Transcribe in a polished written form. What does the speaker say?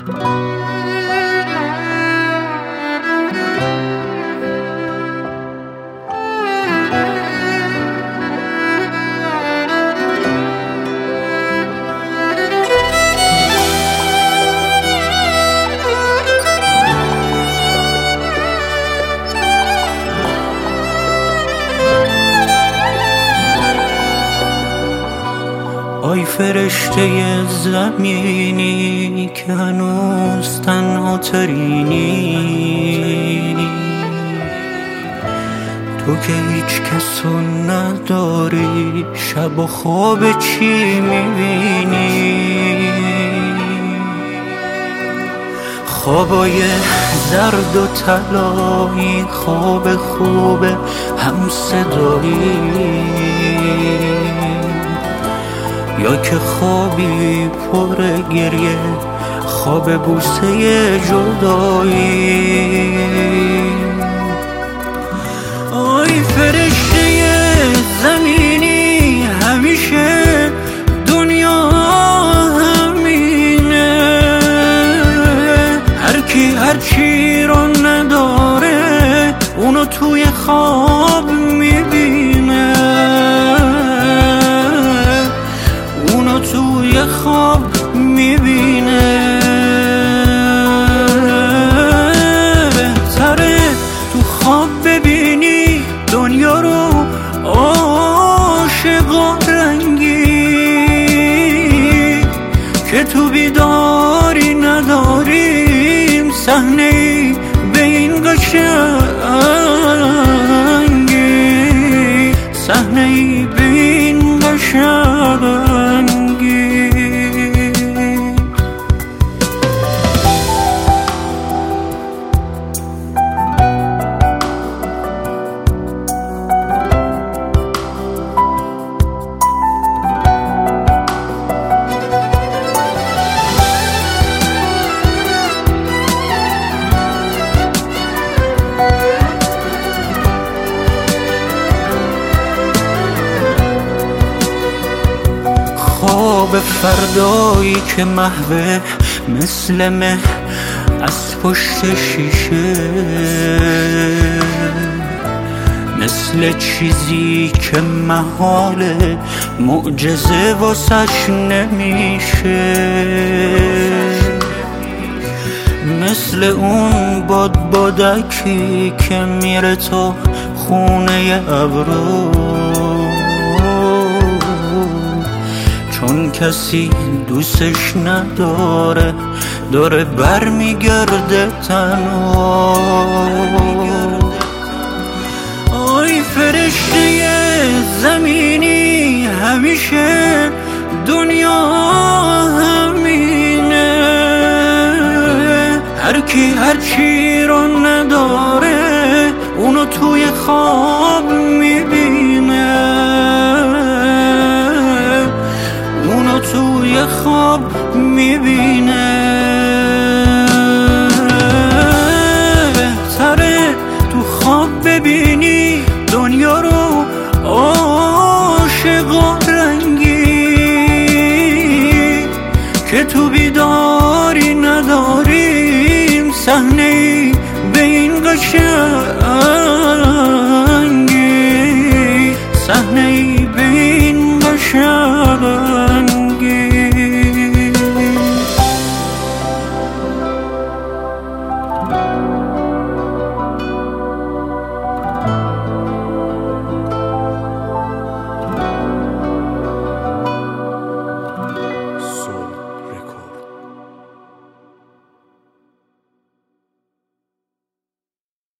آی فرشته زمینی که هنوز تنها ترینی، تو که هیچ کسو نداری، شب و خواب چی میبینی؟ خوابای زرد و طلایی، خواب خوب هم صدایی، یا که خوابی پر گریه، خواب بوسه جدایی. آی فرشته زمینی، همیشه دنیا همینه، هر کی هر چی رو نداره اونو توی خواب میبینه، توی خواب میبینه. بهتره تو خواب ببینی دنیا رو عاشقا رنگی، که تو بیداری نداریم صحنه‌ای به این قشنگی، صحنه‌ای به این قشنگی. خواب فردایی که محوه مثل مه از پشت شیشه، مثل چیزی که محاله معجزه واسش نمیشه، مثل اون بادکی که میره تا خونه ابرو، چون کسی دوستش نداره داره بر میگرده تنها. آی فرشته زمینی، همیشه دنیا همینه، هر کی هر چی رو نداره اونو توی خواب میبینه، توی خواب میبینه. بهتره تو خواب ببینی دنیا رو عاشقا رنگی، که تو بیداری نداریم صحنه‌ای به این قشنگ